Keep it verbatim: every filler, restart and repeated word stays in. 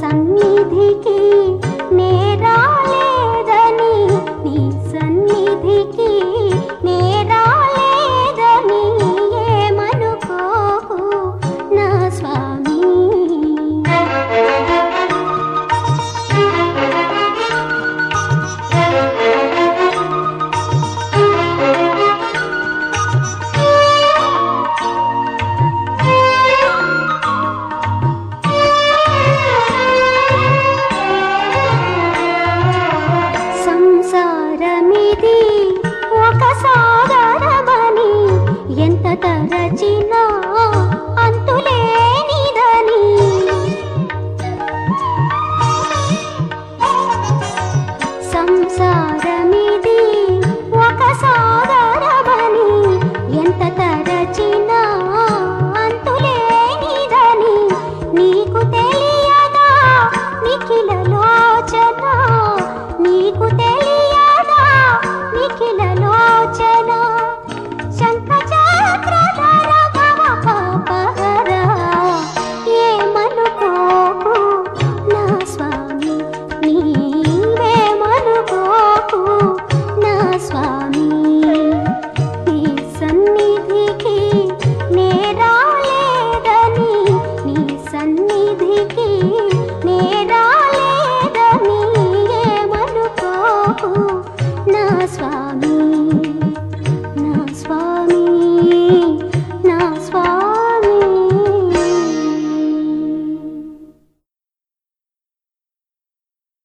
సన్నిధికి నేరాలేదని నీ సన్నిధికి నేరాలేదని ఏమనుకోకు నా స్వామి. సంసారమిది ఒక సాగరమని ఎంత తరచినా అంతులేనిదని, సంసారమిది ఒక సాగరమని ఎంత తరచినా అంతులేనిదని నీకు తెలియదా నిఖిల లోచన, నీకు తెలియదా నిఖిల లోచన. శంఖచక్రధర భవ పాపహర ఏమనుకోకు నా స్వామి, నీవేమనుకోకు నా స్వామి. నీ సన్నిధికి నేరాలేదని నీ సన్నిధికి నేరాలేదని ఏమనుకోకు నా స్వామి.